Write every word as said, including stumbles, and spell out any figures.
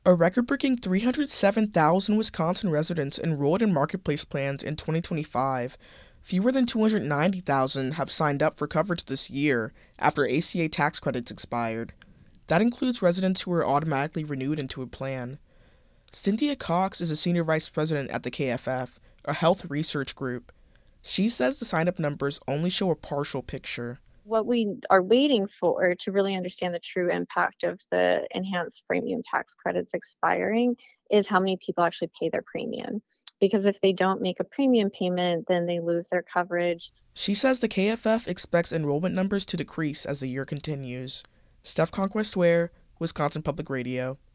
A record-breaking three hundred seven thousand Wisconsin residents enrolled in Marketplace plans in twenty twenty-five. Fewer than two hundred ninety thousand have signed up for coverage this year after A C A tax credits expired. That includes residents who were automatically renewed into a plan. Cynthia Cox is a senior vice president at the K F F, a health research group. She says the sign-up numbers only show a partial picture. What we are waiting for to really understand the true impact of the enhanced premium tax credits expiring is how many people actually pay their premium. Because if they don't make a premium payment, then they lose their coverage. She says the K F F expects enrollment numbers to decrease as the year continues. Steph Conquest Ware, Wisconsin Public Radio.